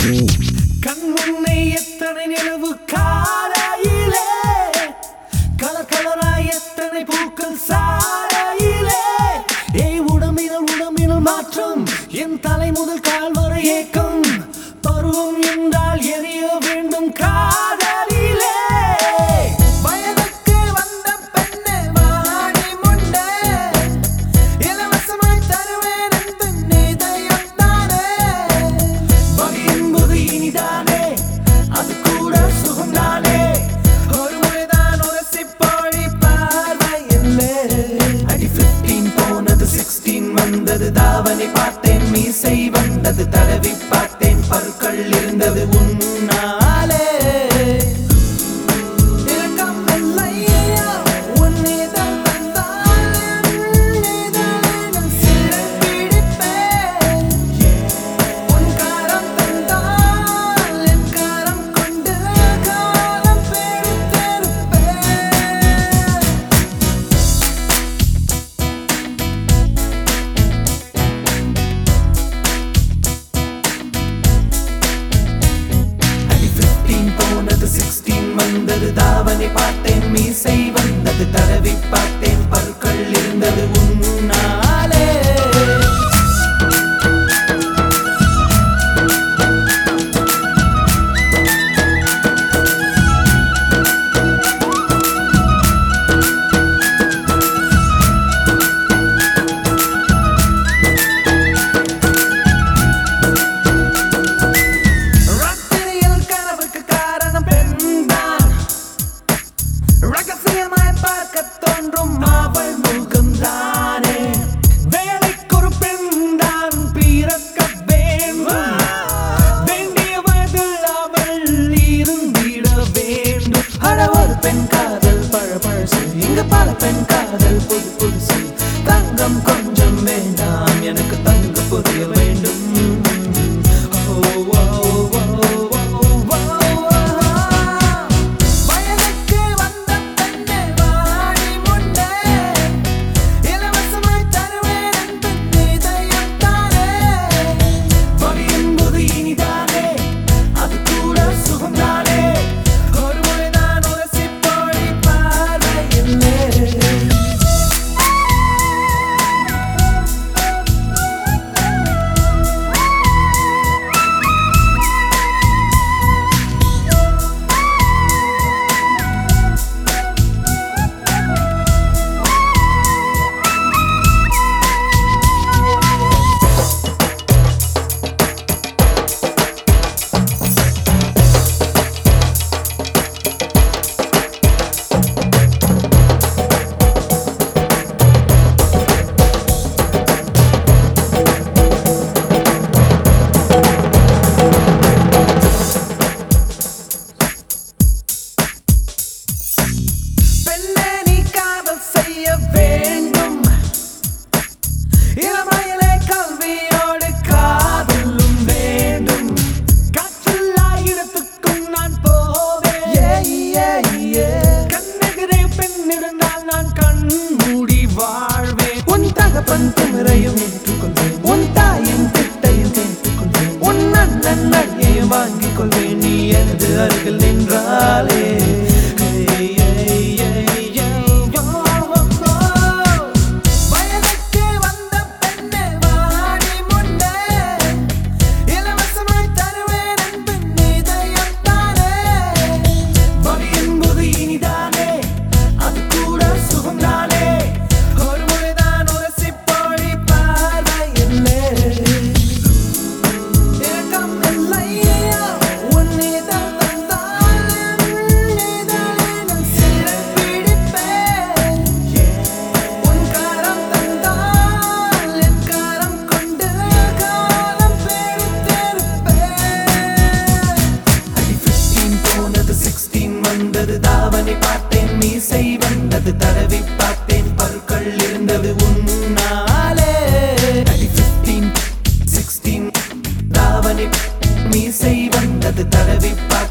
கண்முன்னை எத்தனை நிலவு காலையிலே கலர் கலராய் எத்தனை பூக்கள் சாலையிலே உடம்பினல் மாற்றம் என் தலை முதல் கால் வரை ஏக்கம் பருவம் என்றால் எரிய வேண்டும் காதலிலே வயதுக்கு வந்த பெண்ணே வாடி முன்னே இலவசமாய் தருவேன் என்று நிதயம் தானே வகை என்பது இனிதானே அது கூட சுகம்தானே ஒரு முறைதான் உரசி போழி பார்வை இல்லை அடி 15 போனது 16 வந்தது தாவணி பார்த்தேன் மீசை வந்தது தடவி பார்த்தேன் பற்கள் இருந்தது உன்னாலே இரக்கம் இல்லையா உன்னிடம் தந்தால் நான் சிறை பிடிப்பேன் உன் காரம் தந்தால் என் காரம் கொண்டு காலம் பிடித்திருப்பேன் போனது 16 வந்தது தாவணி பார்த்தேன் மீசை வந்தது தடவி பார்த்தேன் பற்கள் இருந்தது உன்னாலே ரகசியமாய் பார்க்க தோன்றும் அவள் முகம்தானே வேலைக்கு ஒரு பெண் தான் பிறக்க வேண்டும் வேண்டிய வயதில் அவள் இருந்திட வேண்டும் அட ஒரு பெண் காதல் பழசு இங்க பல பெண் காதல் புதுசு தங்கம் கொஞ்சம் வேண்டாம் எனக்கு தங்க புரிய வேண்டும் வாங்கிக் கொள்வேன் நீ எனது அருகில் நின்றாலே வயதுக்கு வந்த பெண்ணே வாடி முன்னே இலவசமாய் தருவேன் என்று நிதயம் தானே வகை என்பது இனிதானே அது கூட சுகம்தானே ஒரு முறைதான் உரசி போழி பார்வை இல்லை இரக்கம் இல்லையா உன்னிடம் தந்தால் நான் சிறை பிடிப்பேன் உன் காரம் தந்தால் என் காரம் கொண்டு காலம் பிடித்திருப்பேன் அடி 15 போனது 16 வந்தது தாவணி பார்த்தேன் மீசை வந்தது தடவி பார்த்தேன் பற்கள் இருந்தது உன்னாலே அடி 15 16 தாவணி மீசை வந்தது தடவி